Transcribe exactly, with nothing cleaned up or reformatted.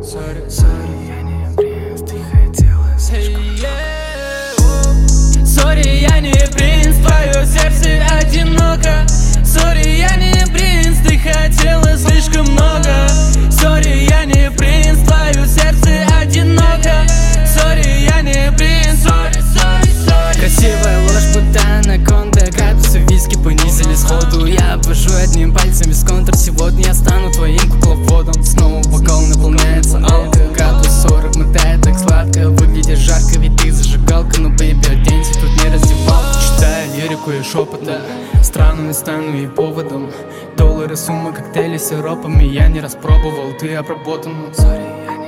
Сори, сори, я не принц, ты хотела слишком много. Сори, я не принц, твое сердце одиноко. Сори, я не принц, ты хотела слишком много. Сори, я не принц, твое сердце одиноко. Сори, я не принц, сори, сори, сори. Красивая ложь, будто анаконда. Градусы виски понизили сходу. Я обвожу одним пальцем без контур. Сегодня я стану твоим кукловодом. Снова бокал наполняется алкоголь. Градус сорок мотает так сладко. Выглядишь жарко, ведь ты зажигалка. Но, бэйби, оденься, тут не раздевалка. Читаю лирику и шепотом, странными стану и поводом. Доллары, сумма, коктейли с сиропами я не распробовал, ты обработан. Сори, я